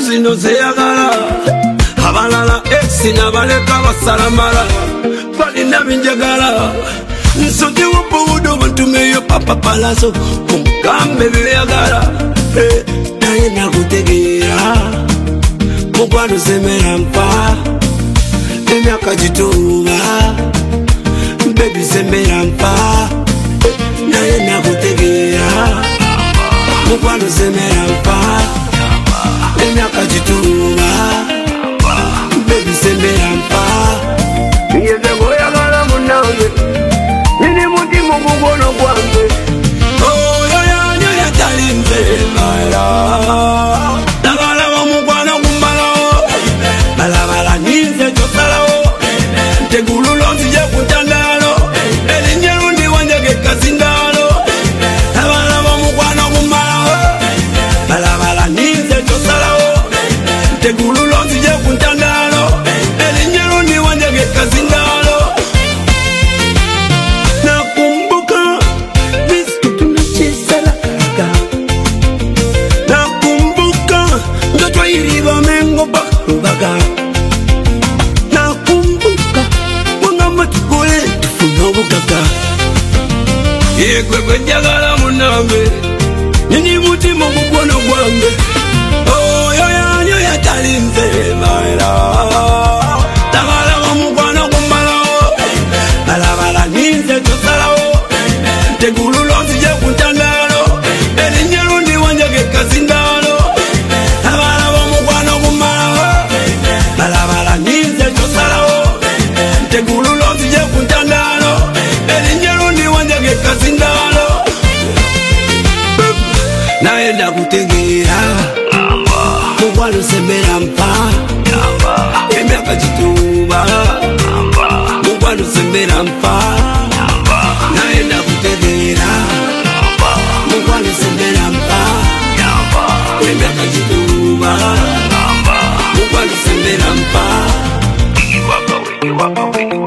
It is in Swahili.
zino zeyagala abalala exina baleka basalamala balina binjagala nsoti wubuudo bantumeyo papa palazo kumugambe beyagala naye nakutegeera mukwano semera mpa emyaka gituuba bebi semera mpa naye nakutegeera mukwano semera mpa emyaka gituuba bebi semera mpa yeze goyagala munange nini mutima gugono gwange oyo yanyo yatalinze mala dagala bamukwano kumbalawo balabala ninze kyosalawo tegululo nzije kuntandalo elinyerundi wanjage kasindalo abala bamukwano kumbalawo balabala ninze kyosalawo tegululo nzije kuntandalo elinyerundi wanjage kasindalo nakumbuka vitu tunachezalaga nakumbuka ndoto iliva mengo bakubaga nakumbuka mwangama tukole tufuna obugaga yegwegwe njagala munange nini mutima mukwano gwange oyo yanyo yatalinze maera tagala bamukwano kumbalawo balabala ninze kyosalawo tegululo nzije kuntandalo elinyerundi wanjage kasindalo abala bamukwano kumbalawo balabala ninze kyosalawo tegululo nzije kuntandalo elinyerundi wanjage kasindalo naye ndakutegeera mukwano semera mpa emyaka gituuba mukwano semera mpa naye ndakutegeera mukwano semera mpa emyaka gituuba mukwano semera mpa